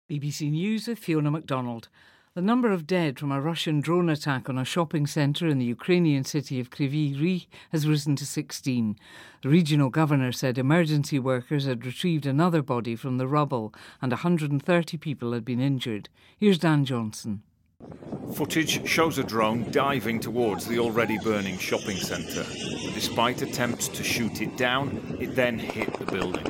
BBC News with Fiona MacDonald. The number of dead from a Russian drone attack on a shopping centre in the Ukrainian city of Kryvyi Rih has risen to 16. The regional governor said emergency workers had retrieved another body from the rubble and 130 people had been injured. Here's Dan Johnson. Footage shows a drone diving towards the already burning shopping centre. But despite attempts to shoot it down, it then hit the building.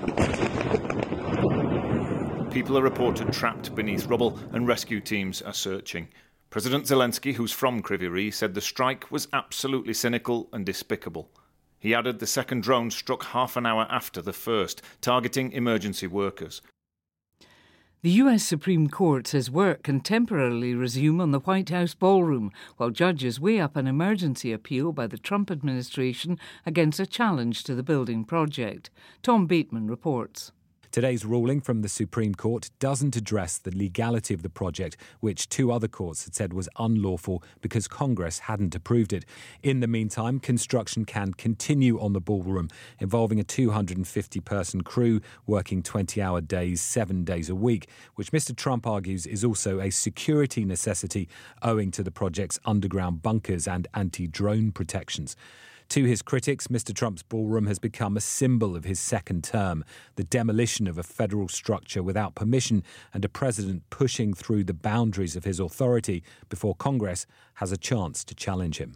People are reported trapped beneath rubble and rescue teams are searching. President Zelensky, who's from Kryvyi Rih, said the strike was absolutely cynical and despicable. He added the second drone struck half an hour after the first, targeting emergency workers. The US Supreme Court says work can temporarily resume on the White House ballroom while judges weigh up an emergency appeal by the Trump administration against a challenge to the building project. Tom Bateman reports. Today's ruling from the Supreme Court doesn't address the legality of the project, which two other courts had said was unlawful because Congress hadn't approved it. In the meantime, construction can continue on the ballroom, involving a 250-person crew working 20-hour days, 7 days a week, which Mr. Trump argues is also a security necessity owing to the project's underground bunkers and anti-drone protections. To his critics, Mr. Trump's ballroom has become a symbol of his second term, the demolition of a federal structure without permission and a president pushing through the boundaries of his authority before Congress has a chance to challenge him.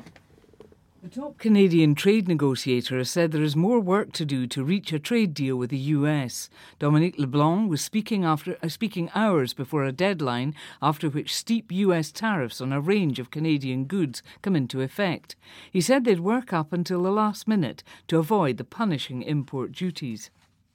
The top Canadian trade negotiator has said there is more work to do to reach a trade deal with the US. Dominique LeBlanc was speaking hours before a deadline after which steep US tariffs on a range of Canadian goods come into effect. He said they'd work up until the last minute to avoid the punishing import duties.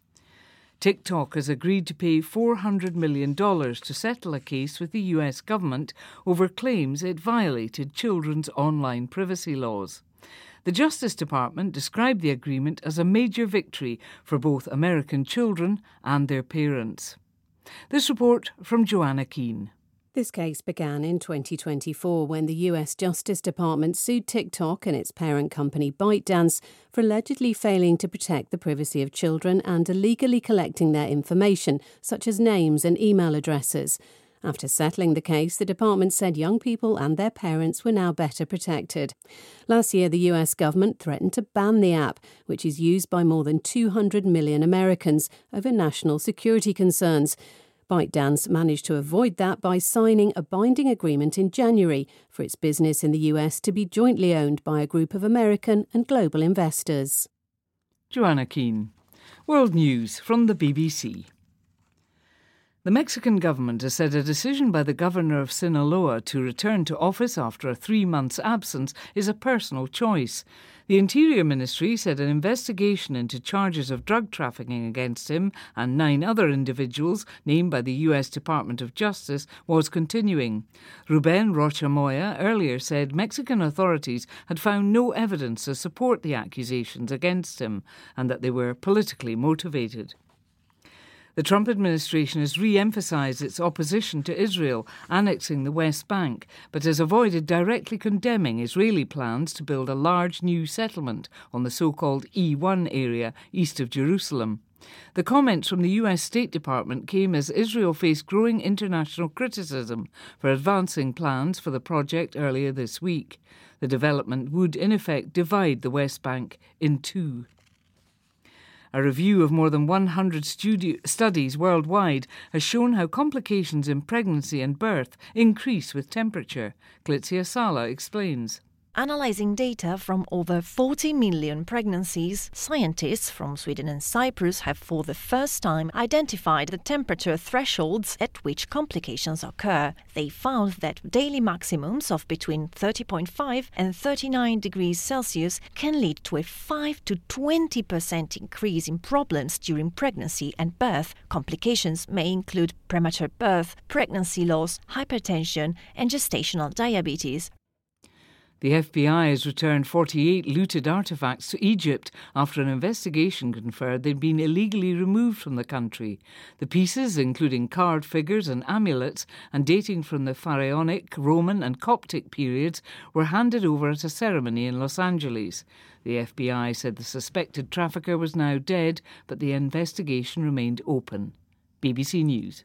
TikTok has agreed to pay $400 million to settle a case with the US government over claims it violated children's online privacy laws. The Justice Department described the agreement as a major victory for both American children and their parents. This report from Joanna Keane. This case began in 2024 when the US Justice Department sued TikTok and its parent company ByteDance for allegedly failing to protect the privacy of children and illegally collecting their information, such as names and email addresses. After settling the case, the department said young people and their parents were now better protected. Last year, the US government threatened to ban the app, which is used by more than 200 million Americans, over national security concerns. ByteDance managed to avoid that by signing a binding agreement in January for its business in the US to be jointly owned by a group of American and global investors. Joanna Keane. World News from the BBC. The Mexican government has said a decision by the governor of Sinaloa to return to office after a 3-month absence is a personal choice. The Interior Ministry said an investigation into charges of drug trafficking against him and 9 other individuals named by the US Department of Justice was continuing. Ruben Rocha Moya earlier said Mexican authorities had found no evidence to support the accusations against him and that they were politically motivated. The Trump administration has re-emphasised its opposition to Israel annexing the West Bank, but has avoided directly condemning Israeli plans to build a large new settlement on the so-called E1 area east of Jerusalem. The comments from the US State Department came as Israel faced growing international criticism for advancing plans for the project earlier this week. The development would, in effect, divide the West Bank in two. A review of more than 100 studies worldwide has shown how complications in pregnancy and birth increase with temperature. Clitzia Sala explains. Analyzing data from over 40 million pregnancies, scientists from Sweden and Cyprus have for the first time identified the temperature thresholds at which complications occur. They found that daily maximums of between 30.5 and 39 degrees Celsius can lead to a 5 to 20% increase in problems during pregnancy and birth. Complications may include premature birth, pregnancy loss, hypertension, and gestational diabetes. The FBI has returned 48 looted artefacts to Egypt after an investigation confirmed they'd been illegally removed from the country. The pieces, including carved figures and amulets, and dating from the Pharaonic, Roman and Coptic periods, were handed over at a ceremony in Los Angeles. The FBI said the suspected trafficker was now dead, but the investigation remained open. BBC News.